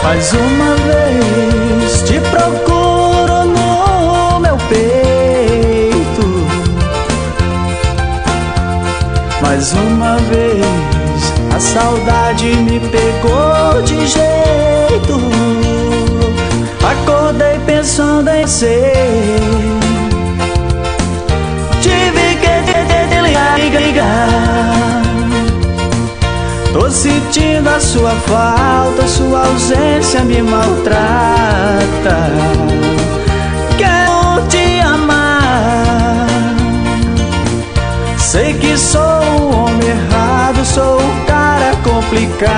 Mais uma vez te procuro no meu peito. Mais uma vez a saudade me pegou de jeito. Acordei pensando em você. Tive que ligar. Tô sentindo a sua falta, sua ausência me maltrata. Quero te amar. Sei que sou o homem errado, sou o cara complicado,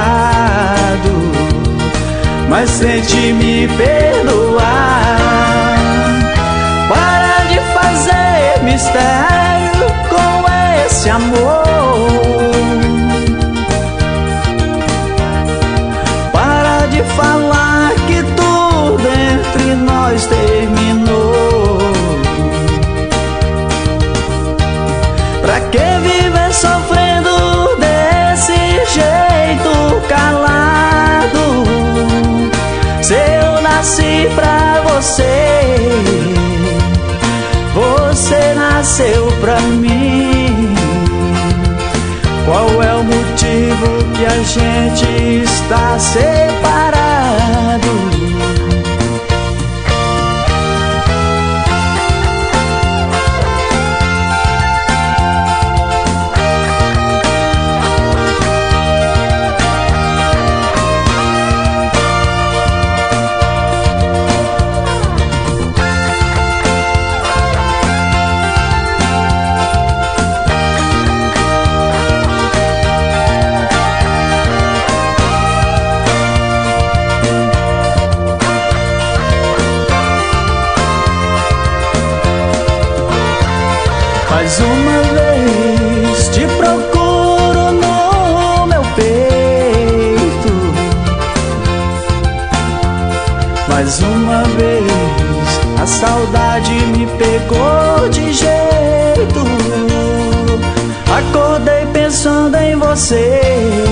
mas tente me perdoar. Para de fazer mistério com esse amor. Para de falar que tudo entre nós terminou. Pra que viver sofrendo desse jeito calado? Se eu nasci pra você, você nasceu pra mim. Qual é o motivo que a gente está separado? Mais uma vez te procuro no meu peito. Mais uma vez a saudade me pegou de jeito. Acordei pensando em você.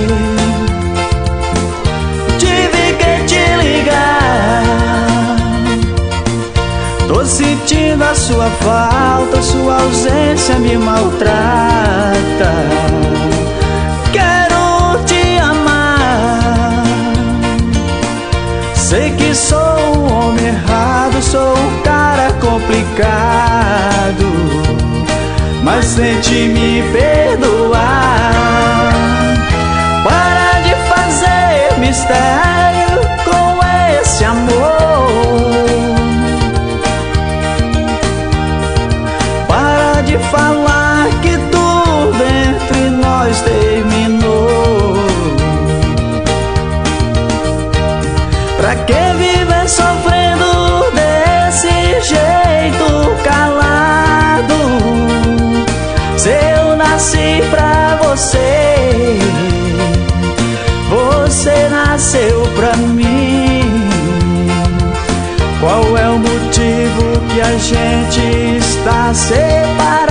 Tive que te ligar. Tô sentindo a sua falta, sua ausência me maltrata. Quero te amar. Sei que sou o homem errado, sou um cara complicado, mas tente me perdoar. Para de fazer mistério com esse amor. De falar que tudo entre nós terminou. Pra que viver sofrendo desse jeito calado? Se eu nasci pra você, você nasceu pra mim. Qual é o motivo que a gente está separado?